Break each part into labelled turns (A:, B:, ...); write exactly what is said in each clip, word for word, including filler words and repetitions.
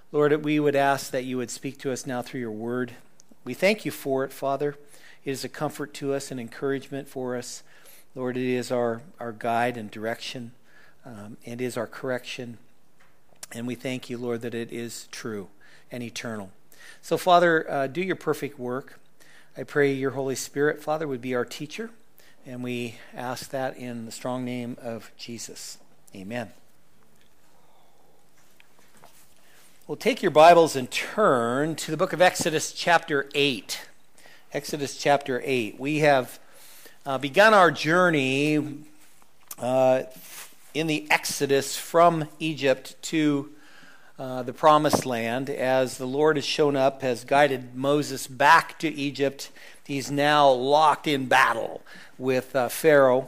A: Lord, we would ask that you would speak to us now through your word. We thank you for it, Father. It is a comfort to us and encouragement for us. Lord, it is our, our guide and direction. Um, it is our correction. And we thank you, Lord, that it is true and eternal. So, Father, uh, do your perfect work. I pray your Holy Spirit, Father, would be our teacher. And we ask that in the strong name of Jesus. Amen. Well, take your Bibles and turn to the book of Exodus chapter eight. Exodus chapter eight. We have uh, begun our journey uh, in the Exodus from Egypt to uh, the Promised Land as the Lord has shown up, has guided Moses back to Egypt. He's now locked in battle with uh, Pharaoh.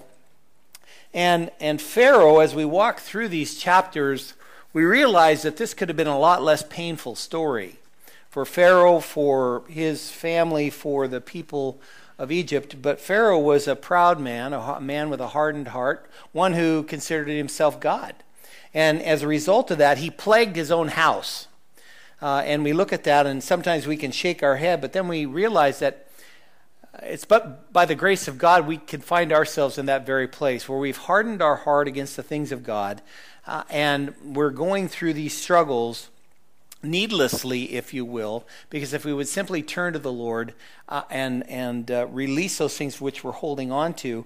A: And, and Pharaoh, as we walk through these chapters, we realize that this could have been a lot less painful story for Pharaoh, for his family, for the people of Egypt. But Pharaoh was a proud man, a man with a hardened heart, one who considered himself God. And as a result of that, he plagued his own house. Uh, and we look at that, and sometimes we can shake our head, but then we realize that it's but by the grace of God we can find ourselves in that very place where we've hardened our heart against the things of God. Uh, and we're going through these struggles needlessly, if you will, because if we would simply turn to the Lord uh, and and uh, release those things which we're holding on to,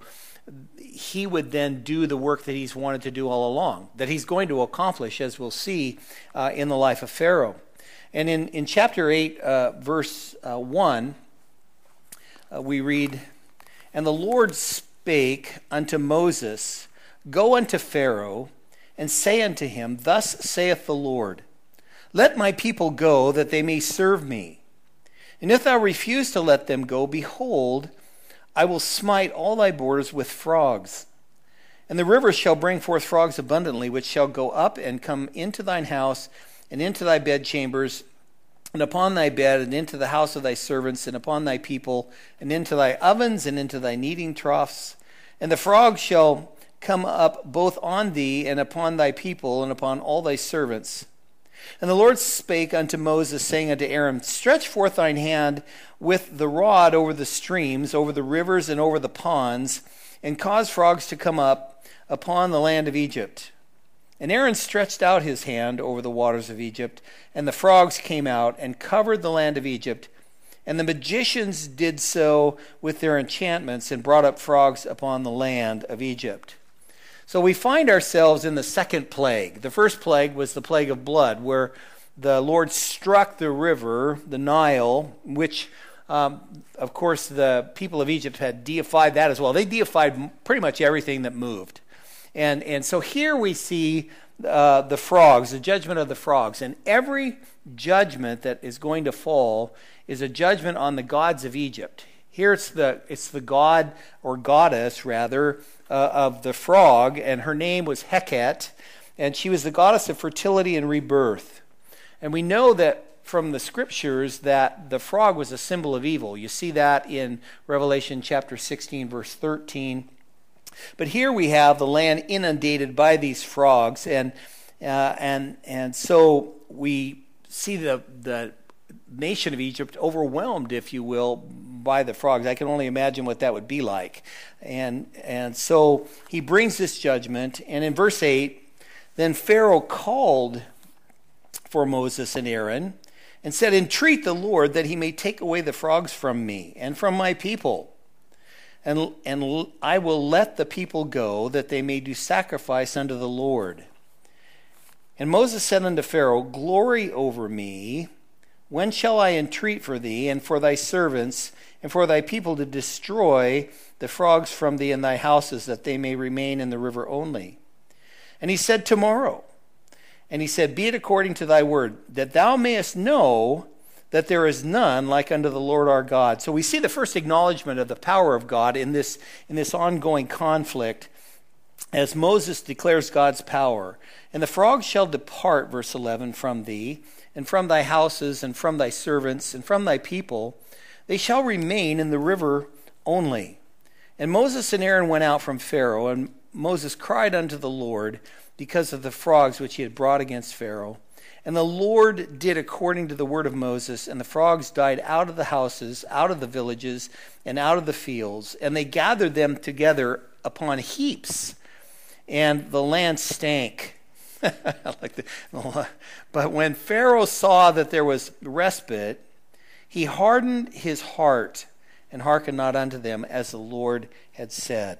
A: he would then do the work that he's wanted to do all along, that he's going to accomplish, as we'll see uh, in the life of Pharaoh. And in, in chapter eight, uh, verse uh, one, uh, we read, "And the Lord spake unto Moses, Go unto Pharaoh, and say unto him, Thus saith the Lord, Let my people go, that they may serve me. And if thou refuse to let them go, behold, I will smite all thy borders with frogs. And the rivers shall bring forth frogs abundantly, which shall go up and come into thine house, and into thy bedchambers, and upon thy bed, and into the house of thy servants, and upon thy people, and into thy ovens, and into thy kneading troughs. And the frogs shall come up both on thee and upon thy people and upon all thy servants. And the Lord spake unto Moses, saying unto Aaron, Stretch forth thine hand with the rod over the streams, over the rivers, and over the ponds, and cause frogs to come up upon the land of Egypt. And Aaron stretched out his hand over the waters of Egypt, and the frogs came out and covered the land of Egypt. And the magicians did so with their enchantments, and brought up frogs upon the land of Egypt." So we find ourselves in the second plague. The first plague was the plague of blood, where the Lord struck the river, the Nile, which, um, of course, the people of Egypt had deified that as well. They deified pretty much everything that moved. And, and so here we see uh, the frogs, the judgment of the frogs. And every judgment that is going to fall is a judgment on the gods of Egypt. Here it's the it's the god, or goddess rather, uh, of the frog, and her name was Heket, and she was the goddess of fertility and rebirth. And we know that from the scriptures that the frog was a symbol of evil. You see that in Revelation chapter sixteen, verse thirteen. But here we have the land inundated by these frogs, and uh, and and so we see the the nation of Egypt overwhelmed, if you will, by the frogs. I can only imagine what that would be like. And and so he brings this judgment. And in verse eight, then Pharaoh called for Moses and Aaron and said, Entreat the Lord that he may take away the frogs from me and from my people. And, and I will let the people go, that they may do sacrifice unto the Lord. And Moses said unto Pharaoh, Glory over me. When shall I entreat for thee and for thy servants and for thy people to destroy the frogs from thee and thy houses, that they may remain in the river only? And he said, Tomorrow. And he said, Be it according to thy word, that thou mayest know that there is none like unto the Lord our God. So we see the first acknowledgement of the power of God in this, in this ongoing conflict, as Moses declares God's power. And the frogs shall depart, verse eleven, from thee, and from thy houses, and from thy servants, and from thy people. They shall remain in the river only. And Moses and Aaron went out from Pharaoh, and Moses cried unto the Lord because of the frogs which he had brought against Pharaoh. And the Lord did according to the word of Moses, and the frogs died out of the houses, out of the villages, and out of the fields, and they gathered them together upon heaps, and the land stank. I like the, but when Pharaoh saw that there was respite, he hardened his heart and hearkened not unto them, as the Lord had said.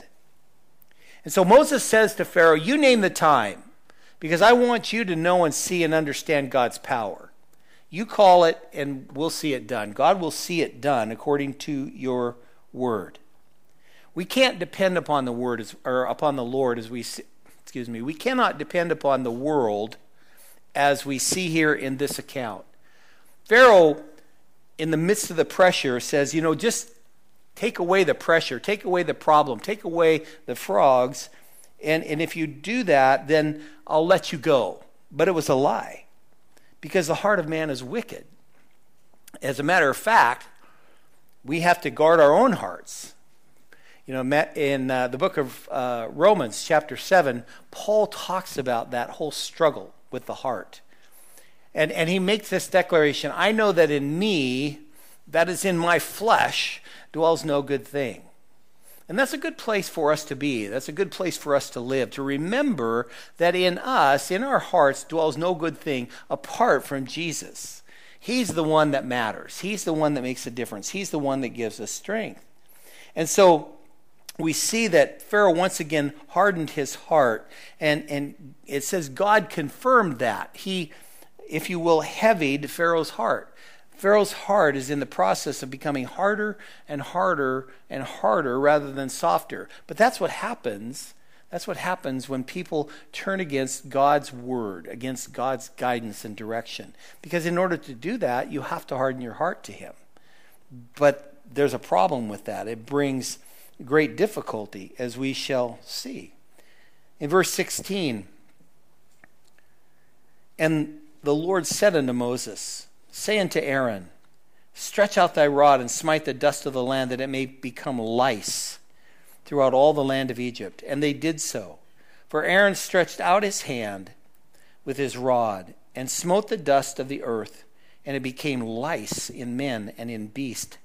A: And so Moses says to Pharaoh, you name the time, because I want you to know and see and understand God's power. You call it, and we'll see it done. God will see it done according to your word. We can't depend upon the word as, or upon the Lord as we, excuse me. We cannot depend upon the world as we see here in this account. Pharaoh, in the midst of the pressure, says, you know, just take away the pressure, take away the problem, take away the frogs, and, and if you do that, then I'll let you go. But it was a lie, because the heart of man is wicked. As a matter of fact, we have to guard our own hearts. You know, in uh, the book of uh, Romans, chapter seven, Paul talks about that whole struggle with the heart. And, and he makes this declaration, I know that in me, that is in my flesh, dwells no good thing. And that's a good place for us to be. That's a good place for us to live, to remember that in us, in our hearts, dwells no good thing apart from Jesus. He's the one that matters. He's the one that makes a difference. He's the one that gives us strength. And so we see that Pharaoh once again hardened his heart. And, and it says God confirmed that. He, if you will, heavied Pharaoh's heart. Pharaoh's heart is in the process of becoming harder and harder and harder rather than softer. But that's what happens. That's what happens when people turn against God's word, against God's guidance and direction. Because in order to do that, you have to harden your heart to him. But there's a problem with that. It brings great difficulty, as we shall see. In verse sixteen, and the Lord said unto Moses, say unto Aaron, stretch out thy rod and smite the dust of the land, that it may become lice throughout all the land of Egypt. And they did so. For Aaron stretched out his hand with his rod and smote the dust of the earth, and it became lice in men and in beast.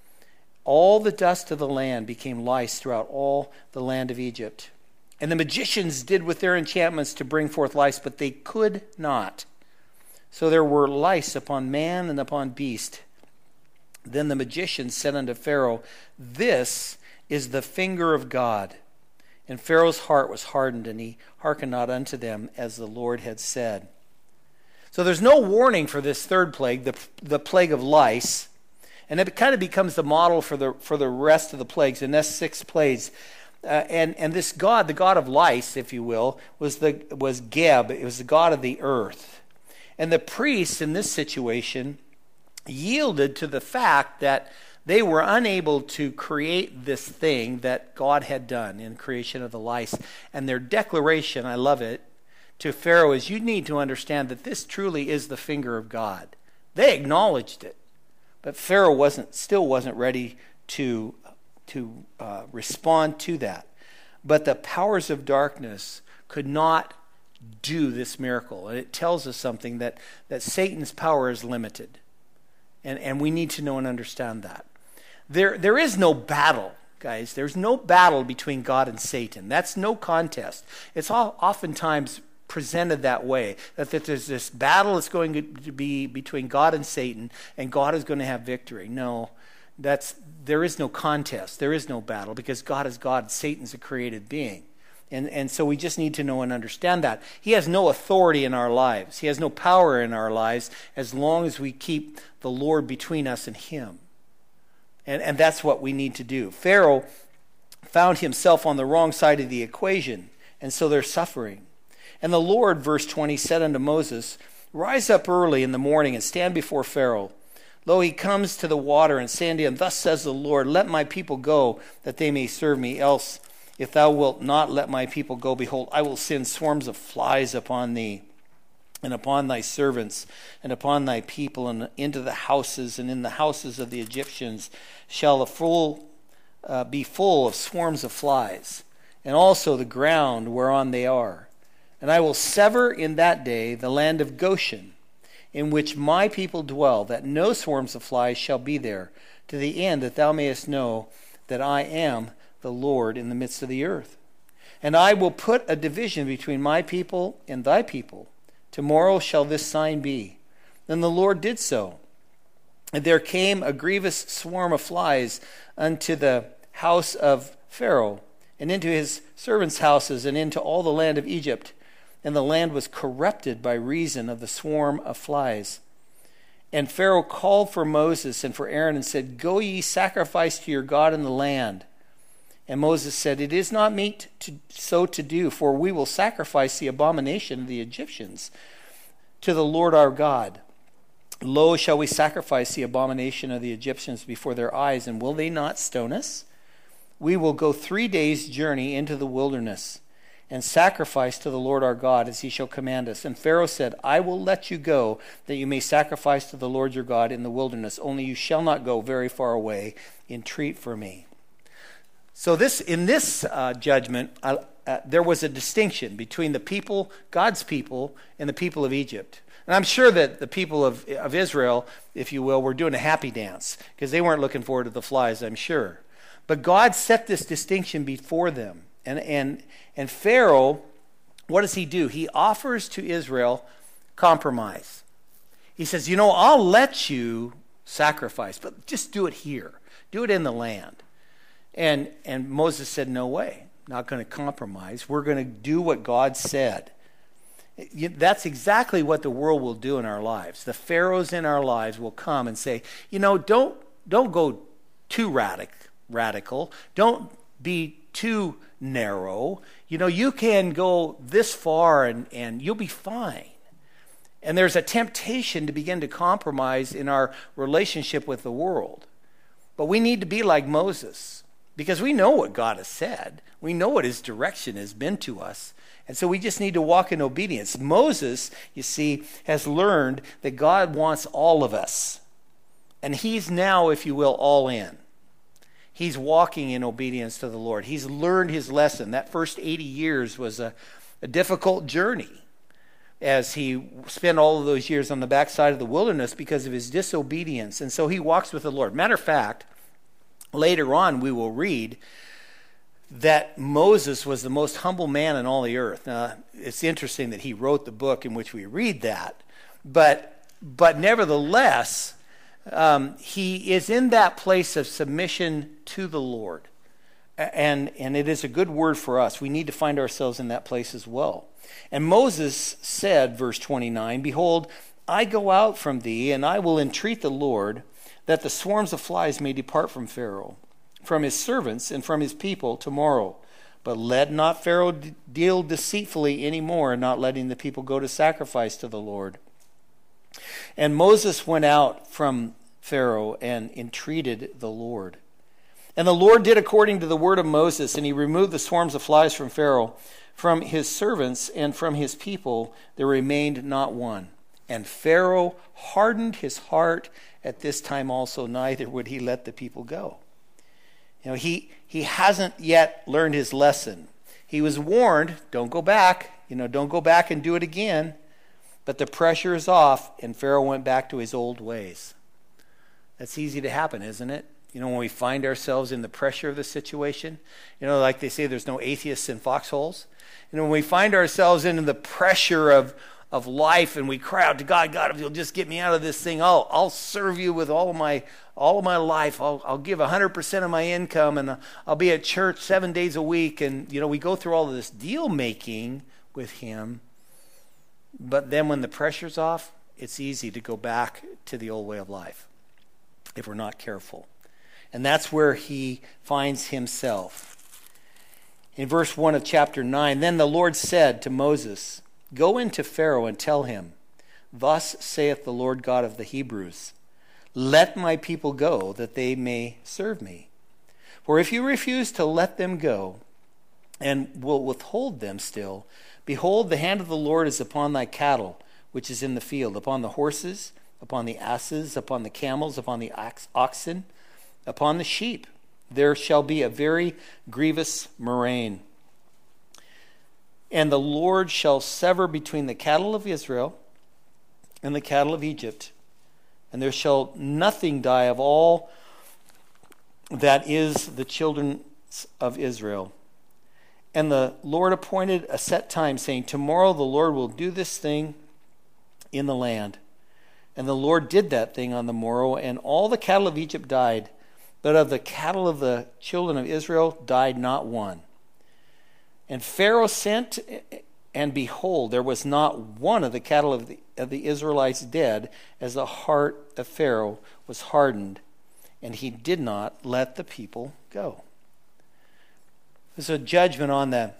A: All the dust of the land became lice throughout all the land of Egypt. And the magicians did with their enchantments to bring forth lice, but they could not. So there were lice upon man and upon beast. Then the magician said unto Pharaoh, this is the finger of God. And Pharaoh's heart was hardened, and he hearkened not unto them, as the Lord had said. So there's no warning for this third plague, the, the plague of lice. And it kind of becomes the model for the for the rest of the plagues. And that's six plagues. Uh, and, and this God, the God of lice, if you will, was the was Geb. It was the God of the earth. And the priests in this situation yielded to the fact that they were unable to create this thing that God had done in creation of the lice. And their declaration, I love it, to Pharaoh is, you need to understand that this truly is the finger of God. They acknowledged it. But Pharaoh wasn't, still wasn't ready to, to uh, respond to that. But the powers of darkness could not do this miracle. And it tells us something, that, that Satan's power is limited. And, and we need to know and understand that. There, there is no battle, guys. There's no battle between God and Satan. That's no contest. It's all oftentimes presented that way, that, that there's this battle that's going to be between God and Satan, and God is going to have victory. No, that's there is no contest. There is no battle, because God is God. Satan's a created being. And, and so we just need to know and understand that. He has no authority in our lives. He has no power in our lives as long as we keep the Lord between us and him. And, and that's what we need to do. Pharaoh found himself on the wrong side of the equation, and so they're suffering. And the Lord, verse twenty, said unto Moses, rise up early in the morning and stand before Pharaoh. Lo, he comes to the water, and say unto him, thus says the Lord, let my people go, that they may serve me. Else, if thou wilt not let my people go, behold, I will send swarms of flies upon thee, and upon thy servants, and upon thy people, and into the houses, and in the houses of the Egyptians shall the full uh, be full of swarms of flies, and also the ground whereon they are. And I will sever in that day the land of Goshen, in which my people dwell, that no swarms of flies shall be there, to the end that thou mayest know that I am the Lord in the midst of the earth. And I will put a division between my people and thy people. Tomorrow shall this sign be. Then the Lord did so. And there came a grievous swarm of flies unto the house of Pharaoh, and into his servants' houses, and into all the land of Egypt. And the land was corrupted by reason of the swarm of flies. And Pharaoh called for Moses and for Aaron and said, Go ye sacrifice to your God in the land. And Moses said, It is not meet to, so to do, for we will sacrifice the abomination of the Egyptians to the Lord our God. Lo, shall we sacrifice the abomination of the Egyptians before their eyes, and will they not stone us? We will go three days' journey into the wilderness, and sacrifice to the Lord our God as he shall command us. And Pharaoh said, I will let you go, that you may sacrifice to the Lord your God in the wilderness. Only you shall not go very far away. Entreat for me. So this, in this uh, judgment, uh, uh, there was a distinction between the people, God's people, and the people of Egypt. And I'm sure that the people of, of Israel, if you will, were doing a happy dance, because they weren't looking forward to the flies, I'm sure. But God set this distinction before them. And, and, and Pharaoh, what does he do? He offers to Israel compromise. He says, you know, I'll let you sacrifice, but just do it here. Do it in the land. And, and Moses said, no way. Not going to compromise. We're going to do what God said. That's exactly what the world will do in our lives. The pharaohs in our lives will come and say, you know, don't, don't go too radic, radical. Don't be too narrow. You know, you can go this far and, and you'll be fine. And there's a temptation to begin to compromise in our relationship with the world. But we need to be like Moses, because we know what God has said. We know what his direction has been to us. And so we just need to walk in obedience. Moses, you see, has learned that God wants all of us. And he's now, if you will, all in. He's walking in obedience to the Lord. He's learned his lesson. That first eighty years was a, a difficult journey as he spent all of those years on the backside of the wilderness because of his disobedience. And so he walks with the Lord. Matter of fact, later on we will read that Moses was the most humble man in all the earth. Now, it's interesting that he wrote the book in which we read that. But, but nevertheless, Um, he is in that place of submission to the Lord. And, and it is a good word for us. We need to find ourselves in that place as well. And Moses said, verse twenty-nine, Behold, I go out from thee, and I will entreat the Lord, that the swarms of flies may depart from Pharaoh, from his servants, and from his people tomorrow. But let not Pharaoh d- deal deceitfully any more, not letting the people go to sacrifice to the Lord. And Moses went out from Pharaoh and entreated the Lord. And the Lord did according to the word of Moses, and he removed the swarms of flies from Pharaoh, from his servants, and from his people. There remained not one. And Pharaoh hardened his heart at this time also, neither would he let the people go. You know, he, he hasn't yet learned his lesson. He was warned, don't go back, you know, don't go back and do it again. But the pressure is off, and Pharaoh went back to his old ways. That's easy to happen, isn't it? You know, when we find ourselves in the pressure of the situation, you know, like they say, there's no atheists in foxholes. You know, when we find ourselves in the pressure of, of life, and we cry out to God, God, if you'll just get me out of this thing, I'll I'll serve you with all of my all of my life. I'll I'll give one hundred percent of my income, and I'll be at church seven days a week. And you know, we go through all of this deal making with him. But then when the pressure's off, it's easy to go back to the old way of life if we're not careful. And that's where he finds himself. In verse one of chapter nine, Then the Lord said to Moses, Go into Pharaoh and tell him, Thus saith the Lord God of the Hebrews, Let my people go, that they may serve me. For if you refuse to let them go, and will withhold them still, behold, the hand of the Lord is upon thy cattle, which is in the field, upon the horses, upon the asses, upon the camels, upon the oxen, upon the sheep. There shall be a very grievous murrain. And the Lord shall sever between the cattle of Israel and the cattle of Egypt, and there shall nothing die of all that is the children of Israel. And the Lord appointed a set time, saying, tomorrow the Lord will do this thing in the land. And the Lord did that thing on the morrow, and all the cattle of Egypt died, but of the cattle of the children of Israel died not one. And Pharaoh sent, and behold, there was not one of the cattle of the, of the Israelites dead, as the heart of Pharaoh was hardened, and he did not let the people go. There's a judgment on the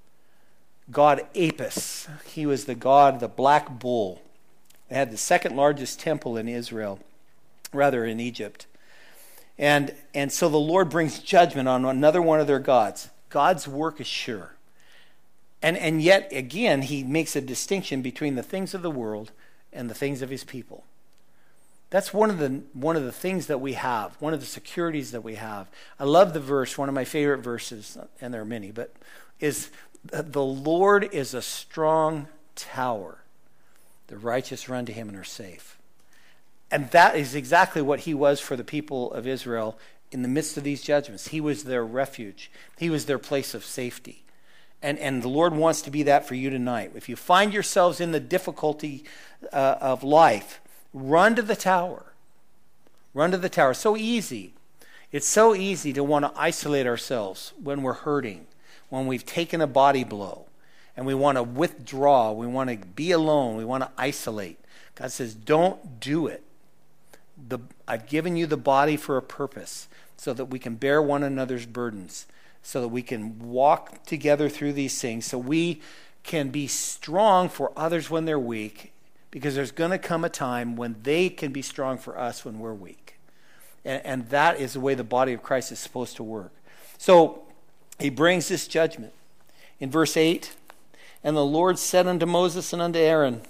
A: god Apis. He was the god of the black bull. They had the second largest temple in Israel, rather in Egypt. And, and so the Lord brings judgment on another one of their gods. God's work is sure. And, and yet, again, he makes a distinction between the things of the world and the things of his people. That's one of the one of the things that we have, one of the securities that we have. I love the verse, one of my favorite verses, and there are many, but is the Lord is a strong tower. The righteous run to him and are safe. And that is exactly what he was for the people of Israel in the midst of these judgments. He was their refuge. He was their place of safety. And, and the Lord wants to be that for you tonight. If you find yourselves in the difficulty uh, of life, run to the tower. Run to the tower. So easy. It's so easy to want to isolate ourselves when we're hurting, when we've taken a body blow, and we want to withdraw. We want to be alone. We want to isolate. God says, don't do it. The, I've given you the body for a purpose, so that we can bear one another's burdens, so that we can walk together through these things, so we can be strong for others when they're weak, because there's going to come a time when they can be strong for us when we're weak. And, and that is the way the body of Christ is supposed to work. So he brings this judgment. In verse eight, and the Lord said unto Moses and unto Aaron,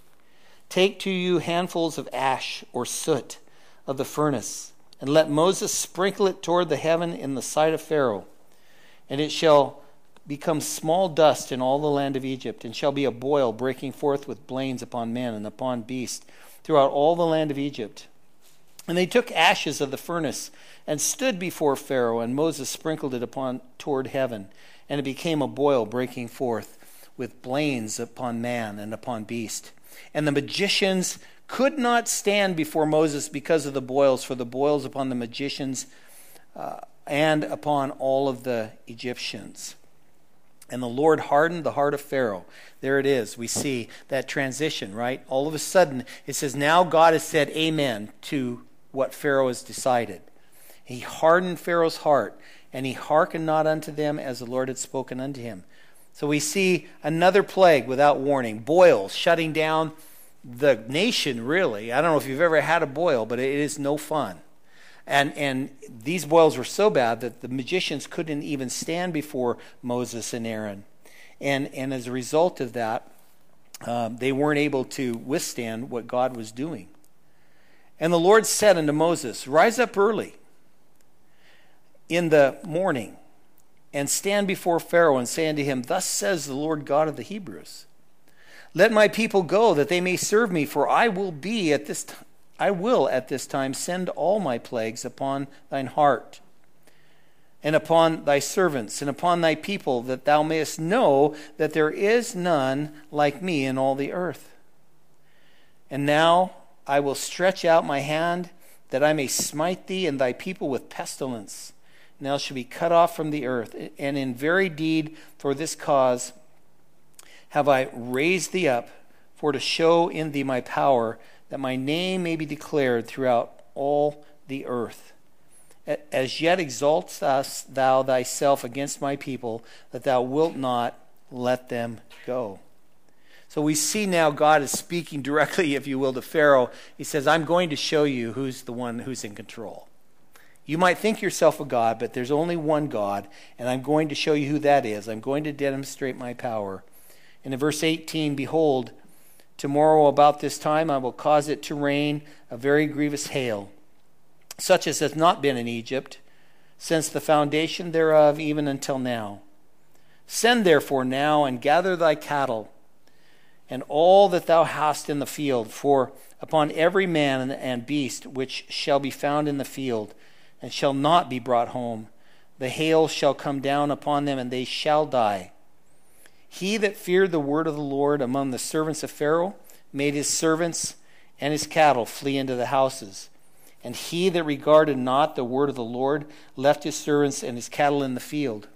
A: take to you handfuls of ash or soot of the furnace, and let Moses sprinkle it toward the heaven in the sight of Pharaoh. And it shall become small dust in all the land of Egypt, and shall be a boil breaking forth with blains upon men and upon beasts throughout all the land of Egypt. And they took ashes of the furnace and stood before Pharaoh, and Moses sprinkled it upon toward heaven, and it became a boil breaking forth with blains upon man and upon beast. And the magicians could not stand before Moses because of the boils, for the boils upon the magicians uh, and upon all of the Egyptians. And the Lord hardened the heart of Pharaoh. There it is. We see that transition, right? All of a sudden, it says, now God has said amen to what Pharaoh has decided. He hardened Pharaoh's heart, and he hearkened not unto them as the Lord had spoken unto him. So we see another plague without warning. Boils shutting down the nation, really. I don't know if you've ever had a boil, but it is no fun. And and these boils were so bad that the magicians couldn't even stand before Moses and Aaron. And, and as a result of that, um, they weren't able to withstand what God was doing. And the Lord said unto Moses, rise up early in the morning, and stand before Pharaoh, and say unto him, thus says the Lord God of the Hebrews, let my people go, that they may serve me, for I will be at this time. I will at this time send all my plagues upon thine heart, and upon thy servants, and upon thy people, that thou mayest know that there is none like me in all the earth. And now I will stretch out my hand, that I may smite thee and thy people with pestilence, and thou shalt be cut off from the earth. And in very deed for this cause have I raised thee up, for to show in thee my power, that my name may be declared throughout all the earth. As yet exaltest thou thyself against my people, that thou wilt not let them go. So we see now God is speaking directly, if you will, to Pharaoh. He says, I'm going to show you who's the one who's in control. You might think yourself a God, but there's only one God, and I'm going to show you who that is. I'm going to demonstrate my power. And in verse eighteen, behold, tomorrow about this time I will cause it to rain a very grievous hail, such as hath not been in Egypt, since the foundation thereof even until now. Send therefore now and gather thy cattle and all that thou hast in the field, for upon every man and beast which shall be found in the field, and shall not be brought home, the hail shall come down upon them, and they shall die. He that feared the word of the Lord among the servants of Pharaoh made his servants and his cattle flee into the houses. And he that regarded not the word of the Lord left his servants and his cattle in the field.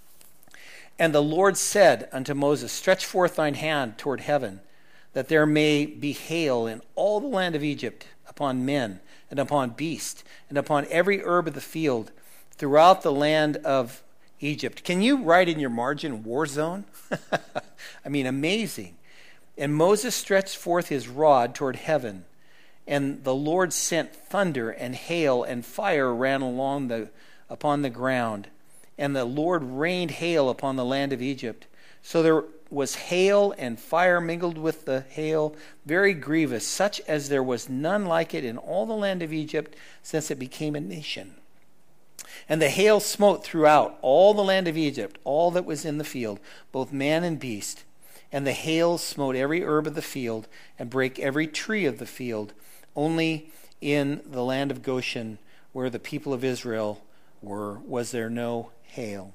A: And the Lord said unto Moses, Stretch forth thine hand toward heaven, that there may be hail in all the land of Egypt, upon men, and upon beasts, and upon every herb of the field, throughout the land of Egypt. Can you write in your margin, war zone? I mean, amazing. And Moses stretched forth his rod toward heaven, and the Lord sent thunder and hail, and fire ran along the upon the ground. And the Lord rained hail upon the land of Egypt. So there was hail and fire mingled with the hail, very grievous, such as there was none like it in all the land of Egypt since it became a nation. And the hail smote throughout all the land of Egypt, all that was in the field, both man and beast. And the hail smote every herb of the field, and brake every tree of the field. Only in the land of Goshen, where the people of Israel were, was there no hail.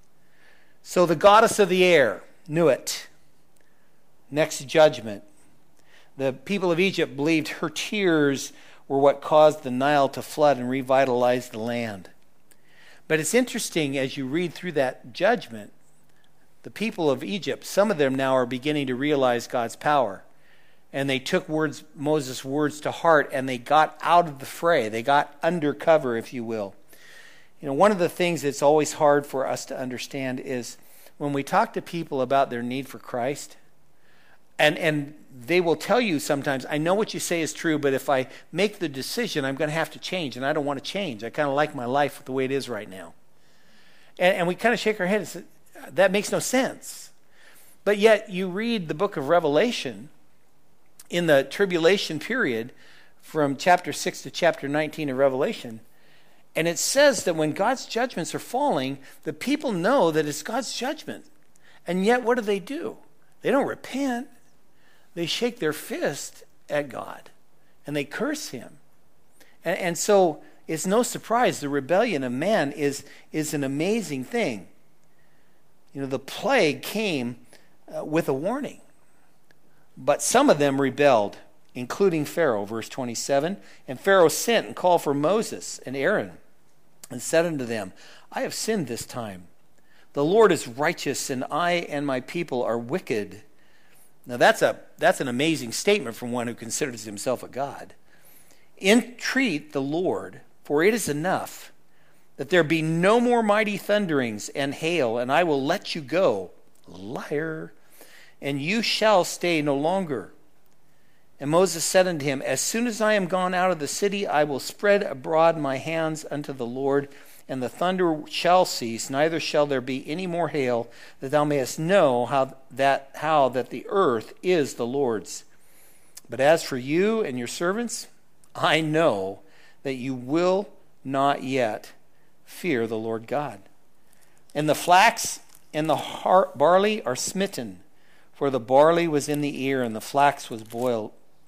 A: So the goddess of the air knew it. Next judgment. The people of Egypt believed her tears were what caused the Nile to flood and revitalize the land. But it's interesting as you read through that judgment, the people of Egypt, some of them now are beginning to realize God's power. And they took words, Moses' words to heart, and they got out of the fray. They got undercover, if you will. You know, one of the things that's always hard for us to understand is when we talk to people about their need for Christ, and, and they will tell you sometimes, I know what you say is true, but if I make the decision, I'm going to have to change, and I don't want to change. I kind of like my life the way it is right now. And, and we kind of shake our head and say, that makes no sense. But yet you read the book of Revelation in the tribulation period from chapter six to chapter nineteen of Revelation, and it says that when God's judgments are falling, the people know that it's God's judgment. And yet what do they do? They don't repent. They shake their fist at God, and they curse him. And, and so it's no surprise the rebellion of man is, is an amazing thing. You know, the plague came uh, with a warning. But some of them rebelled, including Pharaoh, verse twenty-seven. And Pharaoh sent and called for Moses and Aaron and said unto them, I have sinned this time. The Lord is righteous, and I and my people are wicked. Now that's a that's an amazing statement from one who considers himself a god. Entreat the Lord, for it is enough, that there be no more mighty thunderings and hail, and I will let you go. Liar. And you shall stay no longer. And Moses said unto him, As soon as I am gone out of the city, I will spread abroad my hands unto the Lord, and the thunder shall cease, neither shall there be any more hail, that thou mayest know how that how that the earth is the Lord's. But as for you and your servants, I know that you will not yet fear the Lord God. And the flax and the har- barley are smitten, for the barley was in the ear, and the flax was boiled.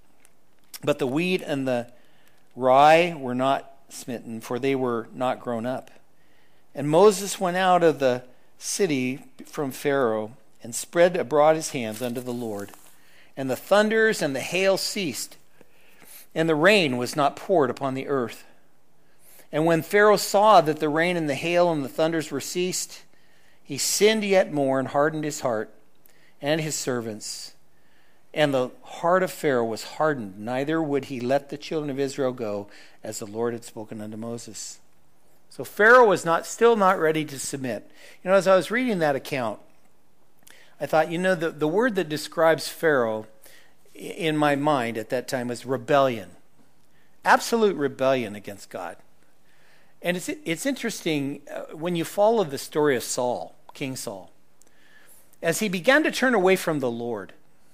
A: But the wheat and the rye were not smitten, for they were not grown up. And Moses went out of the city from Pharaoh, and spread abroad his hands unto the Lord. And the thunders and the hail ceased, and the rain was not poured upon the earth. And when Pharaoh saw that the rain and the hail and the thunders were ceased, he sinned yet more and hardened his heart and his servants. And the heart of Pharaoh was hardened, neither would he let the children of Israel go, as the Lord had spoken unto Moses. So Pharaoh was not still not ready to submit. You know, as I was reading that account, I thought, you know, the, the word that describes Pharaoh in my mind at that time was rebellion. Absolute rebellion against God. And it's it's interesting uh, when you follow the story of Saul, King Saul, as he began to turn away from the Lord.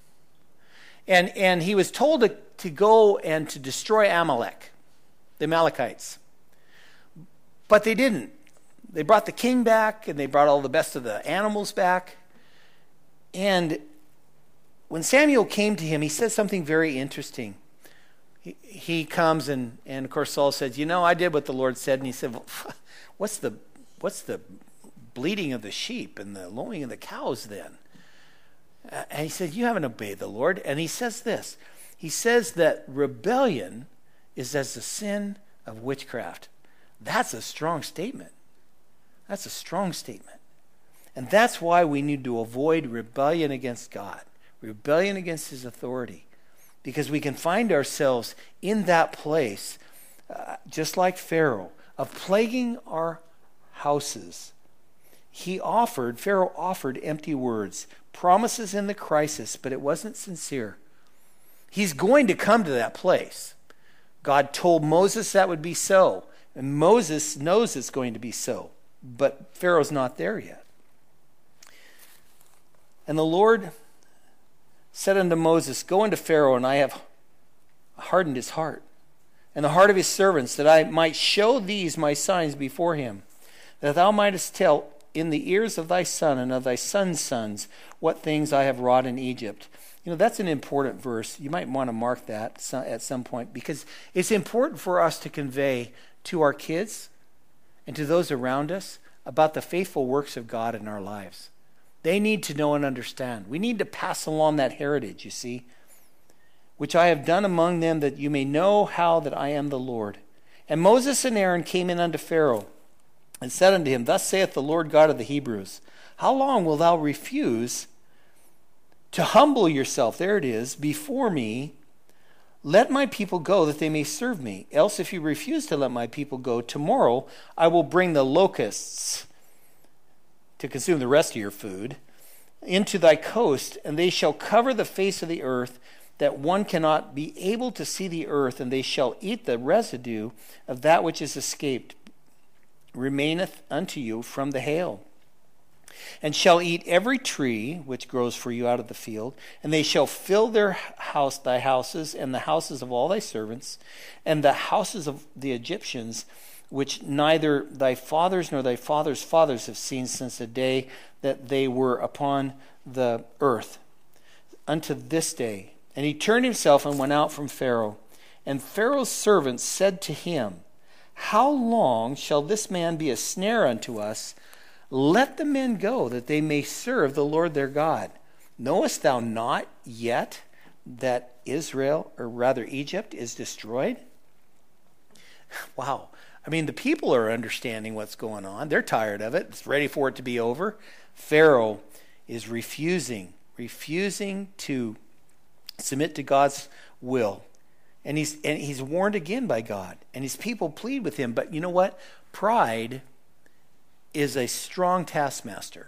A: And and he was told to, to go and to destroy Amalek, the Amalekites. But they didn't. they brought the king back, and they brought all the best of the animals back. And when Samuel came to him, he said something very interesting. He, he comes, and, and of course Saul says, you know, I did what the Lord said. And he said, well, what's the what's the bleating of the sheep and the lowing of the cows then? Uh, and he said, you haven't obeyed the Lord. And he says this. He says that rebellion is as the sin of witchcraft. That's a strong statement. That's a strong statement. And that's why we need to avoid rebellion against God, rebellion against his authority, because we can find ourselves in that place, uh, just like Pharaoh, of plaguing our houses. He offered, Pharaoh offered empty words, promises in the crisis, but it wasn't sincere. He's going to come to that place. God told Moses that would be so, and Moses knows it's going to be so, but Pharaoh's not there yet. And the Lord said unto Moses, go unto Pharaoh, and I have hardened his heart, and the heart of his servants, that I might show these my signs before him, that thou mightest tell in the ears of thy son and of thy son's sons what things I have wrought in Egypt. You know, that's an important verse. You might want to mark that at some point, because it's important for us to convey to our kids and to those around us about the faithful works of God in our lives. They need to know and understand. We need to pass along that heritage, you see, which I have done among them, that you may know how that I am the Lord. And Moses and Aaron came in unto Pharaoh and said unto him, thus saith the Lord God of the Hebrews, how long wilt thou refuse to humble yourself, there it is, before me? Let my people go, that they may serve me. Else if you refuse to let my people go, tomorrow I will bring the locusts to consume the rest of your food into thy coast, and they shall cover the face of the earth, that one cannot be able to see the earth, and they shall eat the residue of that which is escaped, remaineth unto you from the hail, and shall eat every tree which grows for you out of the field, and they shall fill their house, thy houses, and the houses of all thy servants, and the houses of the Egyptians, which neither thy fathers nor thy fathers' fathers have seen since the day that they were upon the earth, unto this day. And he turned himself and went out from Pharaoh. And Pharaoh's servants said to him, how long shall this man be a snare unto us? Let the men go, that they may serve the Lord their God. Knowest thou not yet that Israel, or rather Egypt, is destroyed? Wow. I mean, the people are understanding what's going on. They're tired of it. It's ready for it to be over. Pharaoh is refusing, refusing to submit to God's will. And he's and he's warned again by God. And his people plead with him. But you know what? Pride is a strong taskmaster.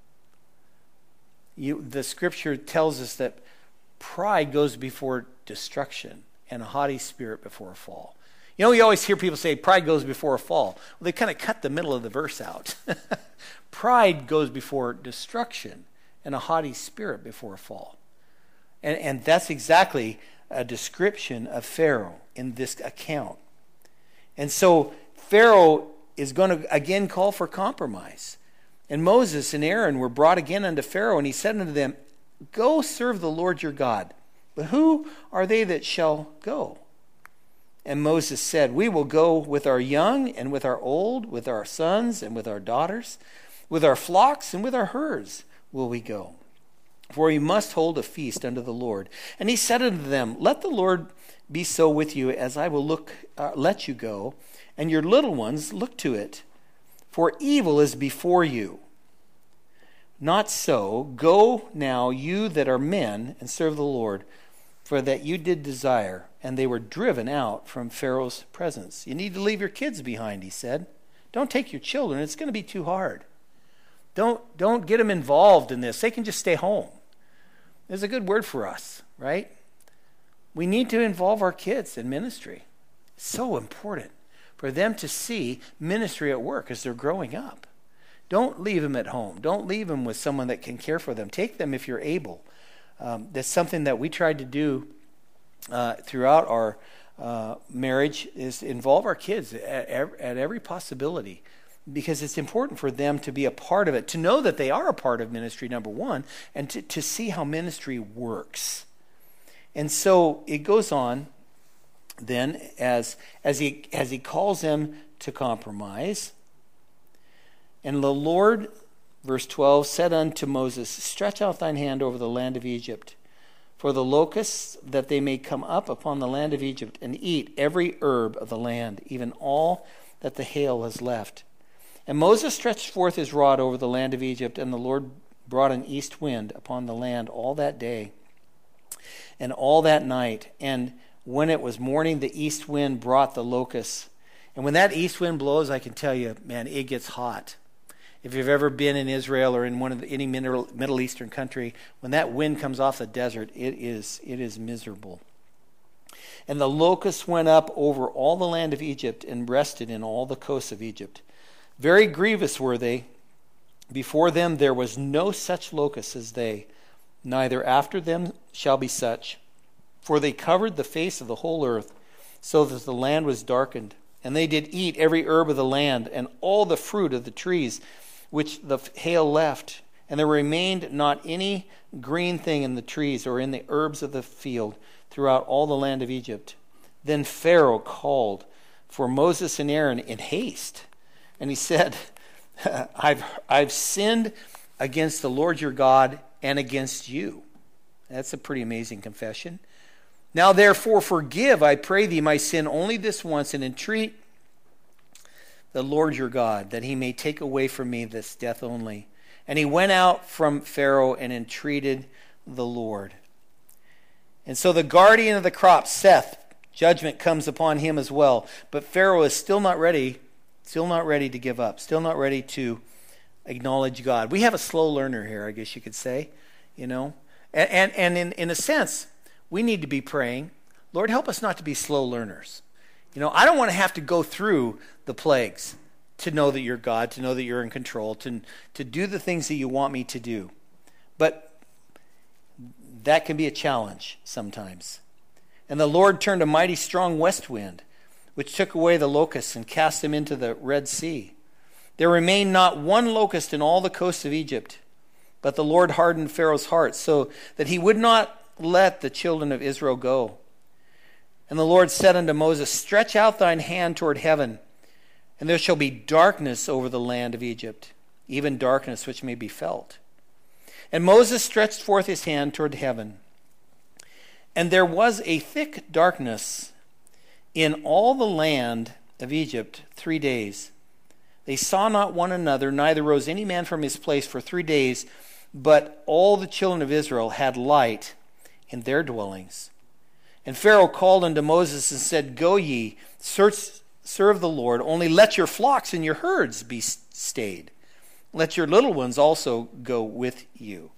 A: You, the scripture tells us that pride goes before destruction, and a haughty spirit before a fall. You know, you always hear people say pride goes before a fall. Well, they kind of cut the middle of the verse out. Pride goes before destruction, and a haughty spirit before a fall. And, and that's exactly a description of Pharaoh in this account. And so Pharaoh is going to again call for compromise. And Moses and Aaron were brought again unto Pharaoh, and he said unto them, go serve the Lord your God. But who are they that shall go? And Moses said, we will go with our young and with our old, with our sons and with our daughters, with our flocks and with our herds will we go. For we must hold a feast unto the Lord. And he said unto them, let the Lord be so with you, as I will look, uh, let you go, and your little ones look to it. For evil is before you. Not so. Go now, you that are men, and serve the Lord, for that you did desire. And they were driven out from Pharaoh's presence. You need to leave your kids behind, he said. Don't take your children. It's going to be too hard. Don't, don't get them involved in this. They can just stay home. There's a good word for us, right? We need to involve our kids in ministry. It's so important for them to see ministry at work as they're growing up. Don't leave them at home. Don't leave them with someone that can care for them. Take them if you're able. Um, that's something that we tried to do uh, throughout our uh, marriage, is involve our kids at, at every possibility. because it's important for them to be a part of it, to know that they are a part of ministry, number one, and to, to see how ministry works. And so it goes on then as, as, he, as he calls them to compromise. And the Lord, verse twelve, said unto Moses, stretch out thine hand over the land of Egypt, for the locusts, that they may come up upon the land of Egypt, and eat every herb of the land, even all that the hail has left. And Moses stretched forth his rod over the land of Egypt, and the Lord brought an east wind upon the land all that day and all that night. And when it was morning, the east wind brought the locusts. And when that east wind blows, I can tell you, man, it gets hot. If you've ever been in Israel or in one of the, any Middle, Middle Eastern country, when that wind comes off the desert, it is it is miserable. And the locusts went up over all the land of Egypt and rested in all the coasts of Egypt. Very grievous were they. Before them there was no such locust as they, neither after them shall be such. For they covered the face of the whole earth, so that the land was darkened. And they did eat every herb of the land, and all the fruit of the trees which the hail left. And there remained not any green thing in the trees or in the herbs of the field throughout all the land of Egypt. Then Pharaoh called for Moses and Aaron in haste. And he said, I've, I've sinned against the Lord your God and against you. That's a pretty amazing confession. Now therefore forgive, I pray thee, my sin only this once, and entreat the Lord your God, that he may take away from me this death only. And he went out from Pharaoh and entreated the Lord. And so the guardian of the crop, Seth, judgment comes upon him as well. But Pharaoh is still not ready, still not ready to give up, still not ready to acknowledge God. We have a slow learner here, I guess you could say, you know. And, and, and in, in a sense, we need to be praying, Lord, help us not to be slow learners. You know, I don't want to have to go through the plagues to know that you're God, to know that you're in control, to, to do the things that you want me to do. But that can be a challenge sometimes. And the Lord turned a mighty strong west wind, which took away the locusts and cast them into the Red Sea. There remained not one locust in all the coasts of Egypt, but the Lord hardened Pharaoh's heart, so that he would not let the children of Israel go. And the Lord said unto Moses, stretch out thine hand toward heaven, and there shall be darkness over the land of Egypt, even darkness which may be felt. And Moses stretched forth his hand toward heaven, and there was a thick darkness in all the land of Egypt three days. They saw not one another, neither rose any man from his place for three days, but all the children of Israel had light in their dwellings. And Pharaoh called unto Moses and said, go ye, search, serve the Lord, only let your flocks and your herds be stayed. Let your little ones also go with you.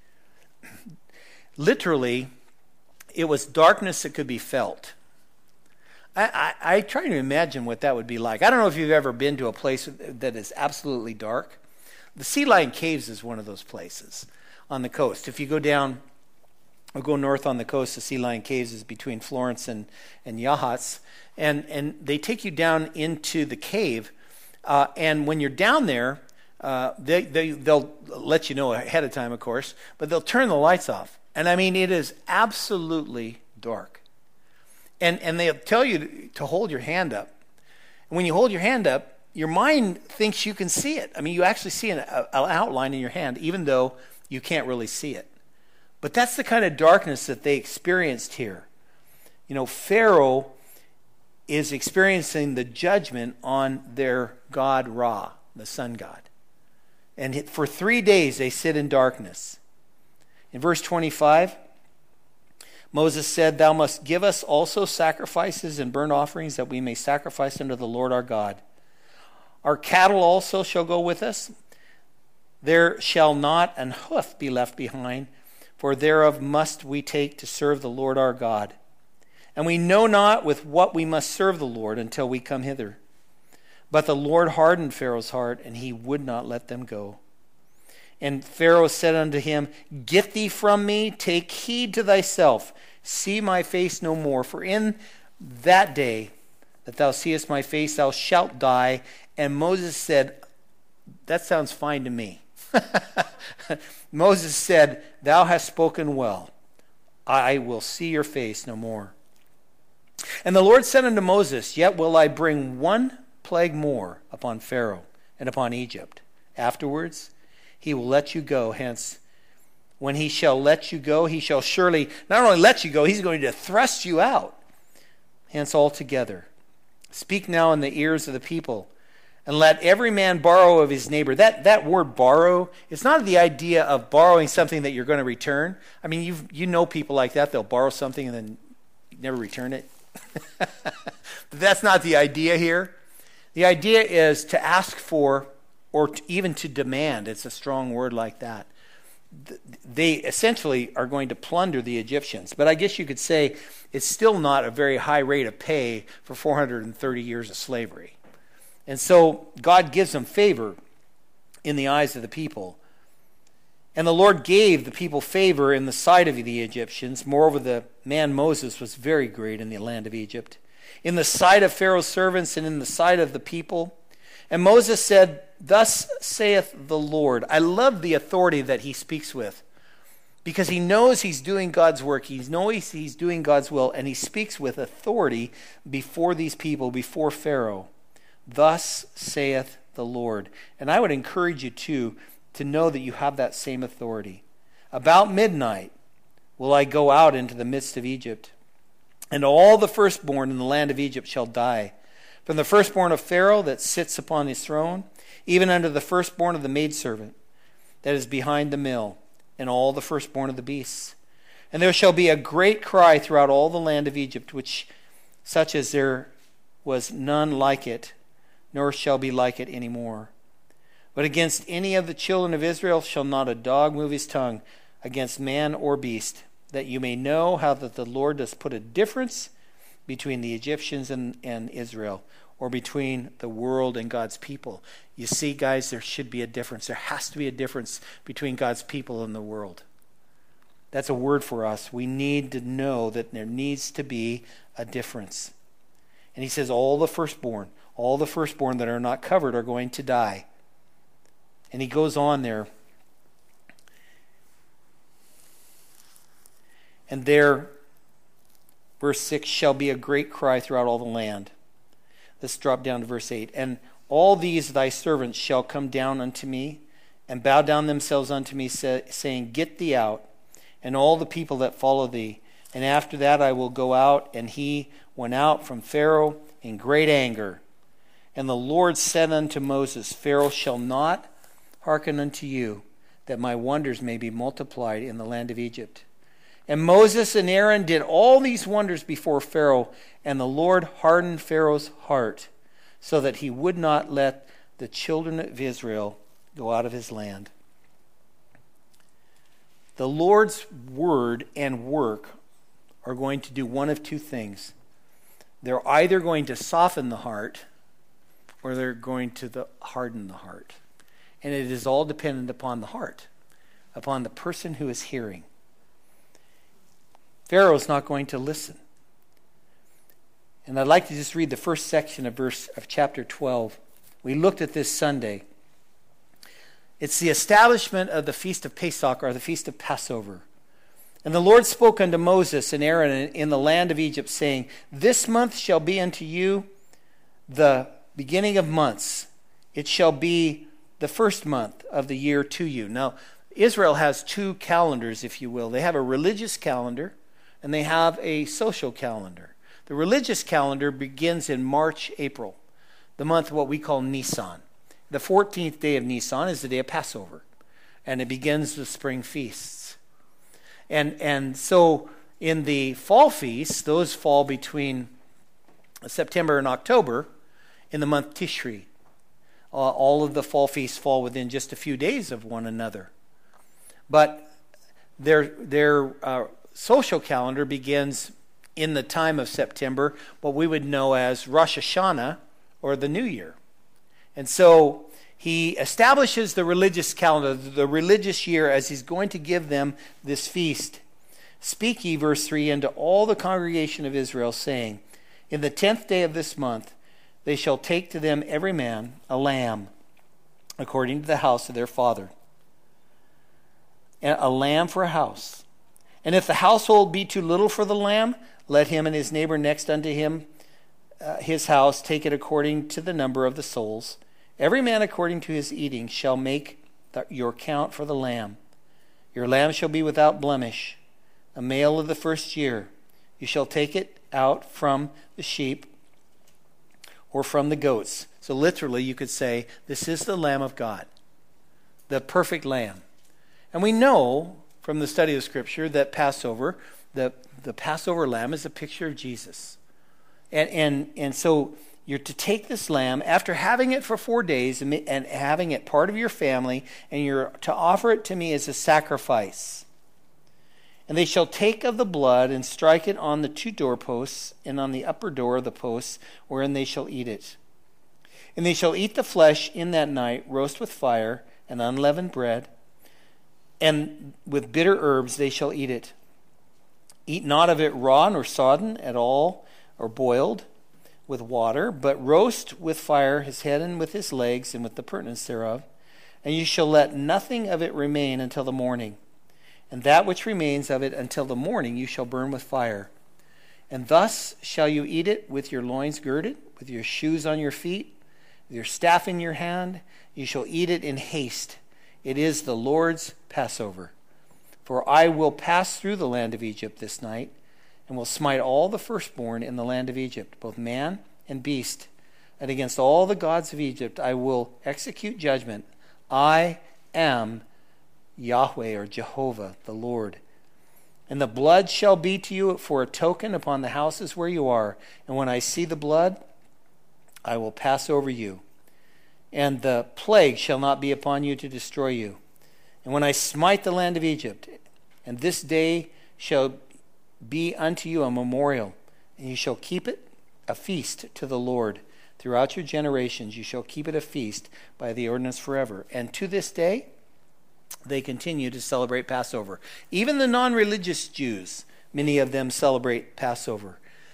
A: Literally, it was darkness that could be felt. I, I, I try to imagine what that would be like. I don't know if you've ever been to a place that is absolutely dark. The Sea Lion Caves is one of those places on the coast. If you go down or go north on the coast, the Sea Lion Caves is between Florence and, and Yahats. And, and they take you down into the cave. Uh, and when you're down there, uh, they, they, they'll let you know ahead of time, of course, but they'll turn the lights off. And I mean, it is absolutely dark. And, and they'll tell you to hold your hand up. And when you hold your hand up, your mind thinks you can see it. I mean, you actually see an, an outline in your hand, even though you can't really see it. But that's the kind of darkness that they experienced here. You know, Pharaoh is experiencing the judgment on their god Ra, the sun god. And for three days they sit in darkness. In verse twenty-five, Moses said, thou must give us also sacrifices and burnt offerings, that we may sacrifice unto the Lord our God. Our cattle also shall go with us. There shall not an hoof be left behind, for thereof must we take to serve the Lord our God. And we know not with what we must serve the Lord until we come hither. But the Lord hardened Pharaoh's heart, and he would not let them go. And Pharaoh said unto him, get thee from me, take heed to thyself, see my face no more. For in that day that thou seest my face, thou shalt die, And Moses said, that sounds fine to me. Moses said, thou hast spoken well. I will see your face no more. And the Lord said unto Moses, yet will I bring one plague more upon Pharaoh and upon Egypt. Afterwards he will let you go. Hence, when he shall let you go, he shall surely not only let you go, he's going to thrust you out. Hence altogether. Speak now in the ears of the people, and let every man borrow of his neighbor. That that word borrow, it's not the idea of borrowing something that you're going to return. I mean, you you know people like that. They'll borrow something and then never return it. But that's not the idea here. The idea is to ask for, or to, even to demand. It's a strong word like that. They essentially are going to plunder the Egyptians. But I guess you could say it's still not a very high rate of pay for four hundred thirty years of slavery. And so God gives them favor in the eyes of the people. And the Lord gave the people favor in the sight of the Egyptians. Moreover, the man Moses was very great in the land of Egypt, in the sight of Pharaoh's servants and in the sight of the people. And Moses said, thus saith the Lord. I love the authority that he speaks with, because he knows he's doing God's work. He knows he's doing God's will, and he speaks with authority before these people, before Pharaoh. Thus saith the Lord. And I would encourage you too to know that you have that same authority. About midnight will I go out into the midst of Egypt, and all the firstborn in the land of Egypt shall die, from the firstborn of Pharaoh that sits upon his throne, even unto the firstborn of the maidservant that is behind the mill, and all the firstborn of the beasts. And there shall be a great cry throughout all the land of Egypt, which such as there was none like it, nor shall be like it any more. But against any of the children of Israel shall not a dog move his tongue, against man or beast, that you may know how that the Lord does put a difference between the Egyptians and, and Israel, or between the world and God's people. You see, guys, there should be a difference. There has to be a difference between God's people and the world. That's a word for us. We need to know that there needs to be a difference. And he says all the firstborn, all the firstborn that are not covered are going to die. And he goes on there. And there, verse six, shall be a great cry throughout all the land. Let's drop down to verse eight. And all these thy servants shall come down unto me, and bow down themselves unto me, say, saying, get thee out, and all the people that follow thee. And after that I will go out. And he went out from Pharaoh in great anger. And the Lord said unto Moses, Pharaoh shall not hearken unto you, that my wonders may be multiplied in the land of Egypt. And Moses and Aaron did all these wonders before Pharaoh, and the Lord hardened Pharaoh's heart, so that he would not let the children of Israel go out of his land. The Lord's word and work are going to do one of two things. They're either going to soften the heart, or they're going to the, harden the heart. And it is all dependent upon the heart, upon the person who is hearing. Pharaoh's not going to listen. And I'd like to just read the first section of verse of chapter twelve. We looked at this Sunday. It's the establishment of the feast of Pesach, or the feast of Passover. And the Lord spoke unto Moses and Aaron in the land of Egypt, saying, this month shall be unto you the beginning of months. It shall be the first month of the year to you. Now, Israel has two calendars, if you will. They have a religious calendar, and they have a social calendar. The religious calendar begins in March, April, the month what we call Nisan. The fourteenth day of Nisan is the day of Passover, and it begins the spring feasts. And and so in the fall feasts, those fall between September and October in the month Tishri. Uh, all of the fall feasts fall within just a few days of one another. But their their uh, social calendar begins in the time of September, what we would know as Rosh Hashanah, or the New Year. And so he establishes the religious calendar, the religious year, as he's going to give them this feast. Speak ye, verse three, unto all the congregation of Israel, saying, in the tenth day of this month, they shall take to them every man a lamb, according to the house of their father. A lamb for a house. And if the household be too little for the lamb, let him and his neighbor next unto him, uh, his house, take it according to the number of the souls. Every man according to his eating shall make the, your count for the lamb. Your lamb shall be without blemish, a male of the first year. You shall take it out from the sheep or from the goats. So literally you could say, this is the Lamb of God, the perfect lamb. And we know from the study of Scripture that Passover, the, the Passover lamb is a picture of Jesus. And, and, and so you're to take this lamb after having it for four days and, and having it part of your family, and you're to offer it to me as a sacrifice. And they shall take of the blood and strike it on the two doorposts and on the upper door of the posts, wherein they shall eat it. And they shall eat the flesh in that night, roast with fire and unleavened bread, and with bitter herbs they shall eat it. Eat not of it raw nor sodden at all, or boiled with water, but roast with fire his head and with his legs and with the purtenance thereof. And you shall let nothing of it remain until the morning. And that which remains of it until the morning you shall burn with fire. And thus shall you eat it with your loins girded, with your shoes on your feet, with your staff in your hand. You shall eat it in haste. It is the Lord's Passover. For I will pass through the land of Egypt this night, and will smite all the firstborn in the land of Egypt, both man and beast. And against all the gods of Egypt I will execute judgment. I am Yahweh, or Jehovah, the Lord. And the blood shall be to you for a token upon the houses where you are. And when I see the blood, I will pass over you. And the plague shall not be upon you to destroy you. And when I smite the land of Egypt, and this day shall be unto you a memorial, and you shall keep it a feast to the Lord. Throughout your generations you shall keep it a feast by the ordinance forever. And to this day they continue to celebrate Passover. Even the non-religious Jews, many of them celebrate Passover.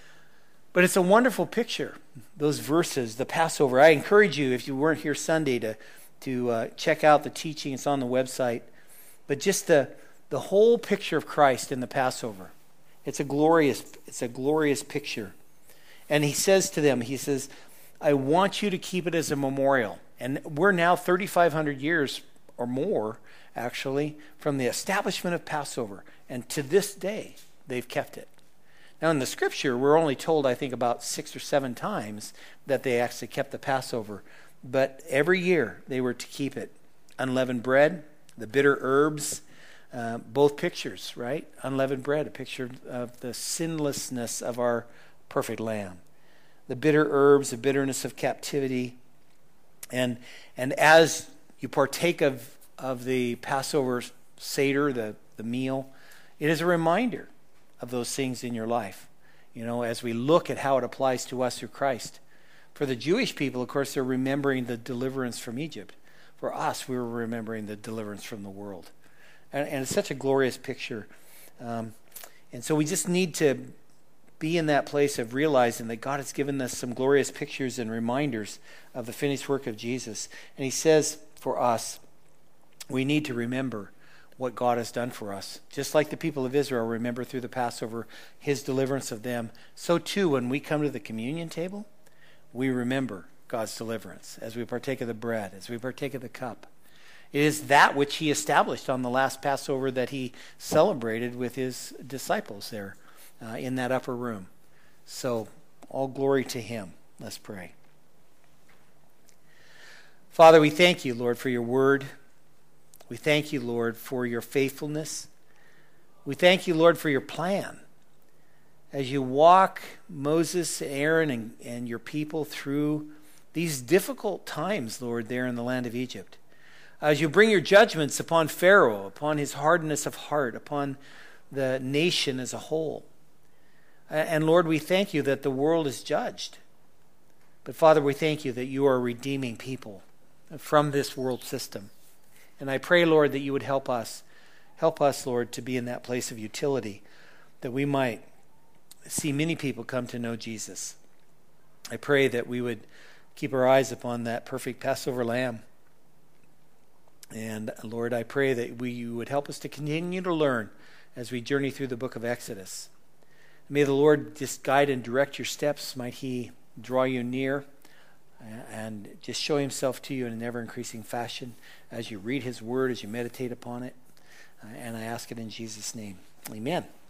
A: But it's a wonderful picture, those verses, the Passover. I encourage you, if you weren't here Sunday, to, to uh, check out the teaching. It's on the website. But just the, the whole picture of Christ in the Passover. It's a glorious, it's a glorious picture. And he says to them, he says, I want you to keep it as a memorial. And we're now thirty-five hundred years or more, actually, from the establishment of Passover. And to this day, they've kept it. Now, in the Scripture, we're only told, I think, about six or seven times that they actually kept the Passover. But every year, they were to keep it. Unleavened bread, the bitter herbs, uh, both pictures, right? Unleavened bread, a picture of the sinlessness of our perfect Lamb. The bitter herbs, the bitterness of captivity. And and as you partake of, of the Passover Seder, the, the meal, it is a reminder of those things in your life, you know, as we look at how it applies to us through Christ. For the Jewish people, of course, they're remembering the deliverance from Egypt. For us, we were remembering the deliverance from the world. And, and it's such a glorious picture. Um, and so we just need to be in that place of realizing that God has given us some glorious pictures and reminders of the finished work of Jesus. And he says for us, we need to remember what God has done for us. Just like the people of Israel remember through the Passover his deliverance of them, so too when we come to the communion table, we remember God's deliverance as we partake of the bread, as we partake of the cup. It is that which he established on the last Passover that he celebrated with his disciples there uh, in that upper room. So all glory to him. Let's pray. Father, we thank you, Lord, for your word. We thank you, Lord, for your faithfulness. We thank you, Lord, for your plan. As you walk Moses, Aaron, and, and your people through these difficult times, Lord, there in the land of Egypt. As you bring your judgments upon Pharaoh, upon his hardness of heart, upon the nation as a whole. And Lord, we thank you that the world is judged. But Father, we thank you that you are redeeming people from this world system. And I pray, Lord, that you would help us. Help us, Lord, to be in that place of utility, that we might see many people come to know Jesus. I pray that we would keep our eyes upon that perfect Passover lamb. And Lord, I pray that we, you would help us to continue to learn as we journey through the book of Exodus. May the Lord just guide and direct your steps. Might he draw you near and just show himself to you in an ever-increasing fashion as you read his word, as you meditate upon it. And I ask it in Jesus' name. Amen.